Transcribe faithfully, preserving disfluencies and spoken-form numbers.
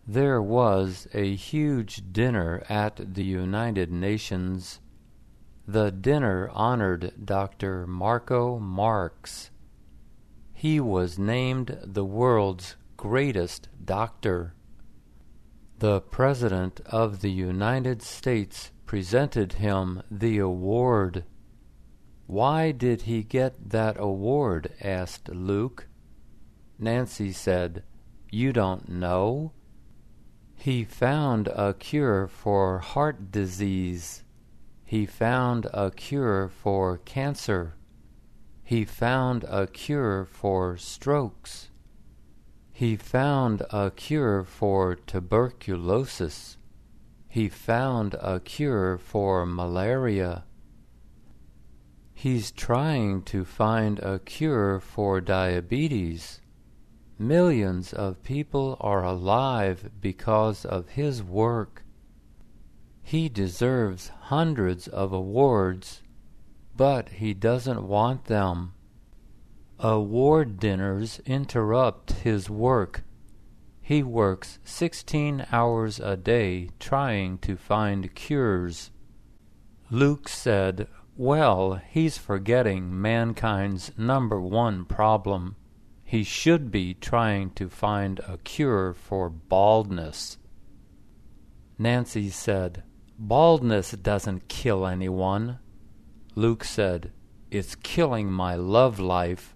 There was a huge dinner at the United Nations. The dinner honored Doctor Marco Marx. He was named the world's greatest doctor. The President of the United States presented him the award. "Why did he get that award?" asked Luke. Nancy said, "You don't know? He found a cure for heart disease. He found a cure for cancer. He found a cure for strokes. He found a cure for tuberculosis. He found a cure for malaria. He's trying to find a cure for diabetes. Millions of people are alive because of his work. He deserves hundreds of awards, but he doesn't want them. Award dinners interrupt his work. He works sixteen hours a day trying to find cures." Luke said, "Well, he's forgetting mankind's number one problem. He should be trying to find a cure for baldness." Nancy said, "Baldness doesn't kill anyone." Luke said, "It's killing my love life."